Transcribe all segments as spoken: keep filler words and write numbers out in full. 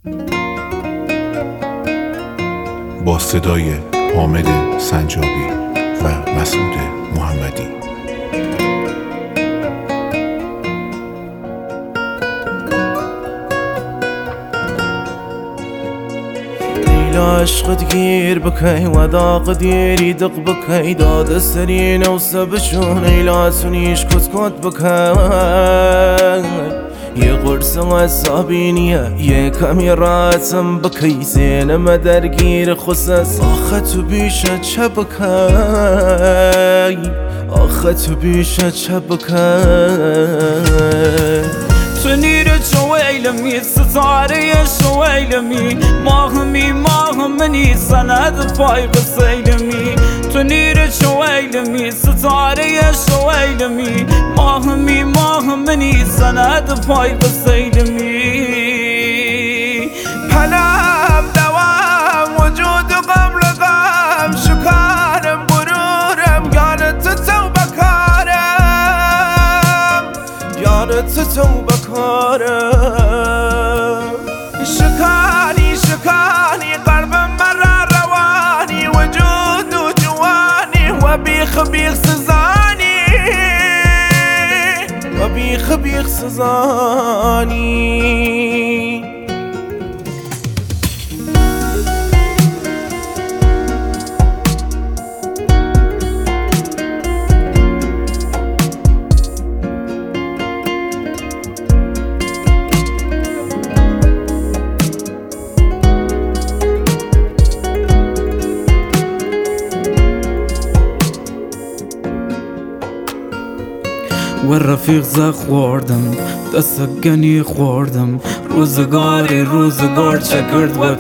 با صدای حامد سنجابی و مسعود محمدی. لا عشقت گیر بکی و داق دیری دق بکی داد سرین و سبشون ایلا سنیش کت کت بکی یه قرص عصابینیه یه کمی راتم بکی زینم درگیر خصص آخه تو بیشه چه بکی آخه تو بیشه چه بکی تنير شويلمي ستاري شويلمي ماهمي ماهمني سند فايق سيلمي تنير شويلمي ستاري شويلمي ماهمي ماهمني سند فايق سيلمي حلام دوام وجود قبل قام شكارم برورم قالت توبة كارم قالت توبة شكاني شكاني قلب مرة رواني وجود وجواني وبيخ بيخ سزاني وبيخ بيخ سزاني والرفیق ز خوردم دستگنی خوردم روزگاری روزگار چه کرد و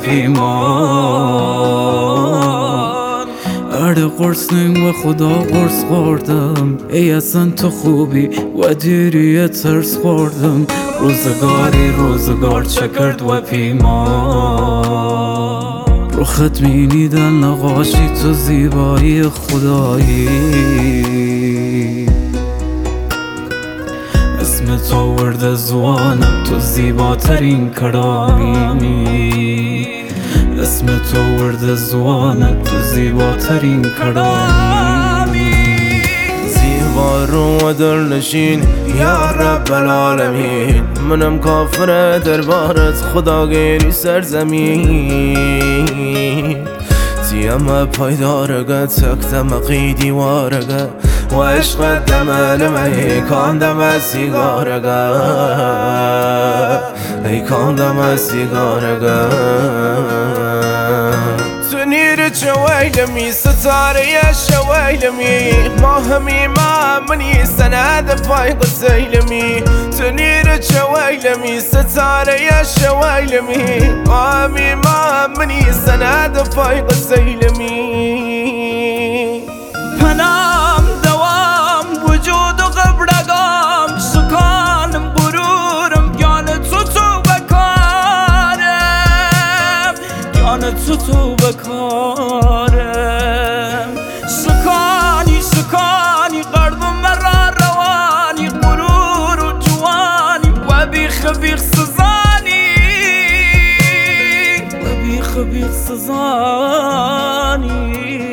پیمان اره قرص نیم و خدا قرص خوردم ای اصلا تو خوبی و دیری ترس خوردم روزگاری روزگار چه کرد و پیمان رو ختمینی دل نقاشی تو زیبایی خدایی اسم تو ورد زوانم تو زیباترین کرامی اسم تو ورد زوانم تو زیباترین کرامی زیبا رو و دلنشین یا رب العالمین منم کافر دربارت خداگیری سرزمین زیم پایدارگه تکتم قیدی وارگه و عشق دمانم ای کاندم سیگارگه ای کاندم سیگارگه تنير شويلمي ستاري شويلمي ماهمي ما مني سند فايق سيلمي تنير شويلمي ستاري شويلمي ماهمي ما مني سند فايق سيلمي پنام دوام وجود و قبرگام سکانم برورم گان تو تو بکارم گان تو تو بکارم سکانی سکانی قلب مرا روانی غرور و جوانی و بیخ بیخ سزانی و بیخ بیخ سزانی